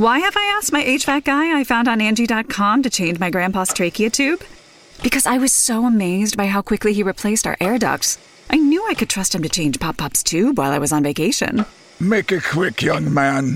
Why have I asked my HVAC guy I found on Angie.com to change my grandpa's trachea tube? Because I was so amazed by how quickly he replaced our air ducts. I knew I could trust him to change Pop-Pop's tube while I was on vacation. Make it quick, young man.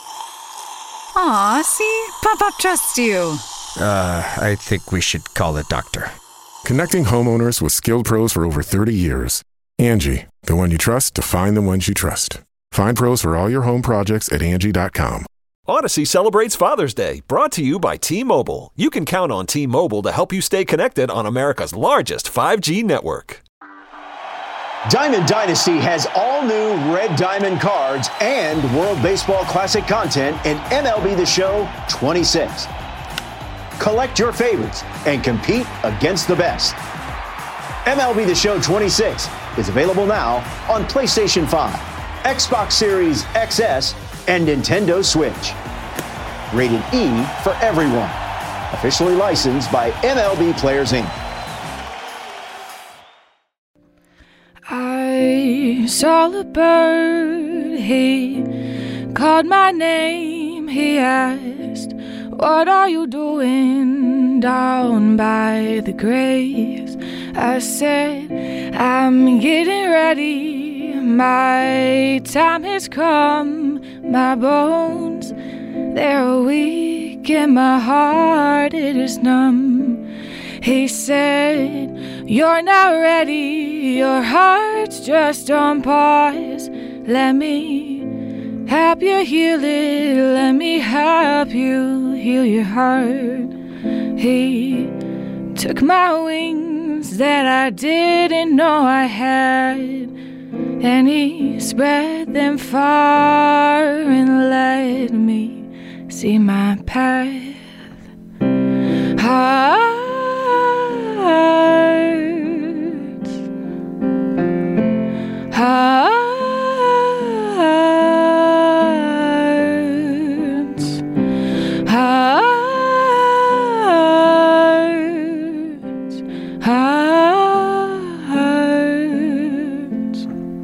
Aw, see? Pop-Pop trusts you. I think we should call a doctor. Connecting homeowners with skilled pros for over 30 years. Angie, the one you trust to find the ones you trust. Find pros for all your home projects at Angie.com. Odyssey celebrates Father's Day, brought to you by T-Mobile. You can count on T-Mobile to help you stay connected on America's largest 5G network. Diamond Dynasty has all new Red Diamond cards and World Baseball Classic content in MLB The Show 26. Collect your favorites and compete against the best. MLB The Show 26 is available now on PlayStation 5, Xbox Series XS, and Nintendo Switch. Rated E for everyone. Officially licensed by MLB Players Inc. I saw a bird, he called my name, he asked, "What are you doing down by the graves?" I said, "I'm getting ready, my time has come, my bones, they're weak and my heart, it is numb." He said, "You're not ready, your heart's just on pause. Let me help you heal it, let me help you heal your heart." He took my wings that I didn't know I had, and he spread them far and let me see my path. Hearts, hearts, hearts, hearts.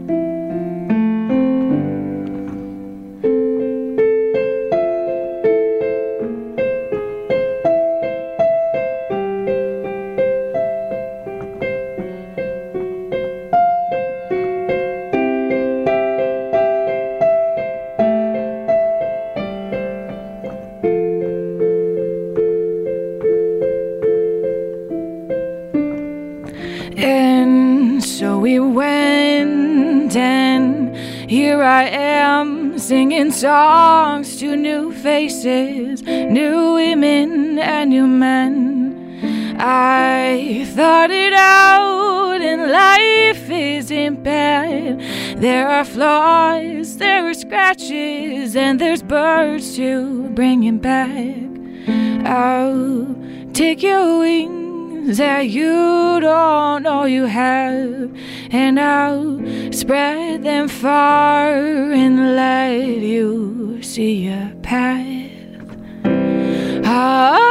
And so we went, and here I am singing songs to new faces, new women and new men. I thought it out, and life isn't bad. There are flaws, there are scratches, and there's birds to bring it back. I'll take your wings that you don't know you have, and I'll spread them far and let you see a path. Hearts,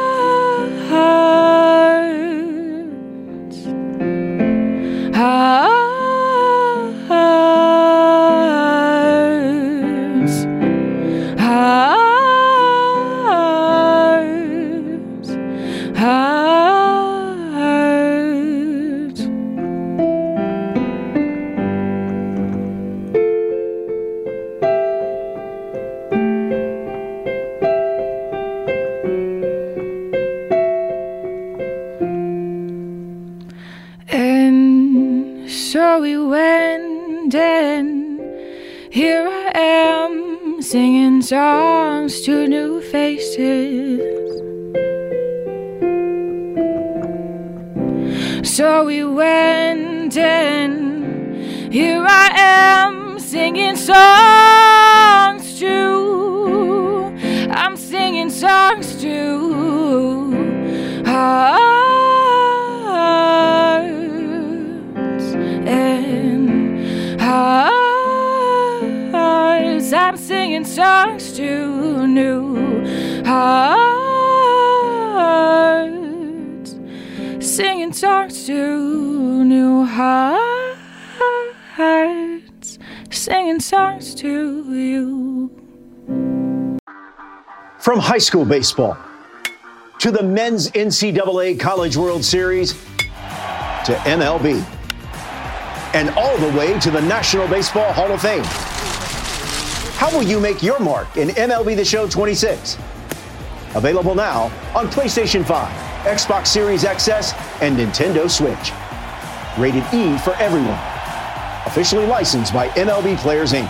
hearts, hearts, hearts. And so we went, and here I am singing songs to new faces. So we went, and here I am singing songs to, I'm singing songs to hearts and hearts. I'm singing songs to new hearts, singing songs to new hearts, singing songs to you. From high school baseball to the men's NCAA College World Series to MLB and all the way to the National Baseball Hall of Fame. How will you make your mark in MLB The Show 26? Available now on PlayStation 5, Xbox Series XS, and Nintendo Switch. Rated E for everyone. Officially licensed by MLB Players, Inc.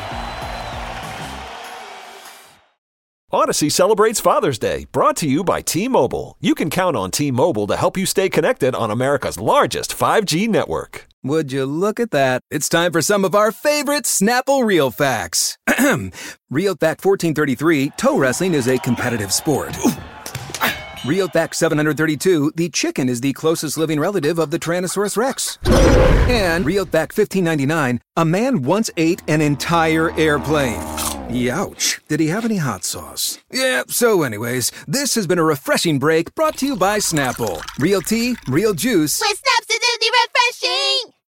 Odyssey celebrates Father's Day, brought to you by T-Mobile. You can count on T-Mobile to help you stay connected on America's largest 5G network. Would you look at that? It's time for some of our favorite Snapple Real Facts. Real Fact 1433, toe wrestling is a competitive sport. Real Fact 732, the chicken is the closest living relative of the Tyrannosaurus Rex. And Real Fact 1599, a man once ate an entire airplane. Youch. Did he have any hot sauce? Yeah, so anyways, this has been a refreshing break brought to you by Snapple. Real tea, real juice. With Snap's acidity refreshing!